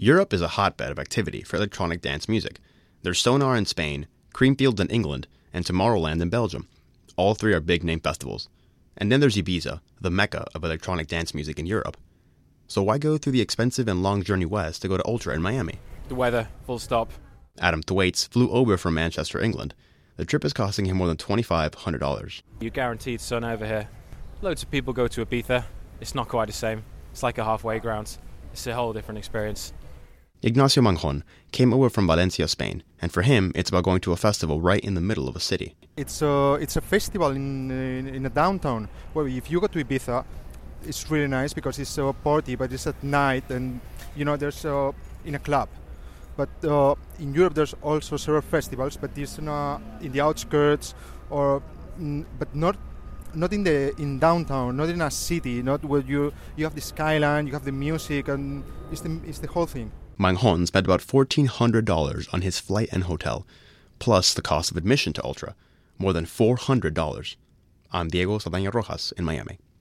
Europe is a hotbed of activity for electronic dance music. There's Sonar in Spain, Creamfields in England, and Tomorrowland in Belgium. All three are big-name festivals. And then there's Ibiza, the mecca of electronic dance music in Europe. So why go through the expensive and long journey west to go to Ultra in Miami? The weather, full stop. Adam Thwaites flew over from Manchester, England. The trip is costing him more than $2,500. You're guaranteed sun over here. Loads of people go to Ibiza. It's not quite the same. It's like a halfway ground. It's a whole different experience. Ignacio Manjon came over from Valencia, Spain, and for him, it's about going to a festival right in the middle of a city. It's a festival in a downtown. Well, if you go to Ibiza, it's really nice because it's a party, but it's at night, and there's in a club. But in Europe, there's also several festivals, but it's in the outskirts, but not in downtown, not in a city, not where you have the skyline, you have the music, and it's the whole thing. Manjon spent about $1,400 on his flight and hotel, plus the cost of admission to Ultra, more than $400. I'm Diego Saldaña Rojas in Miami.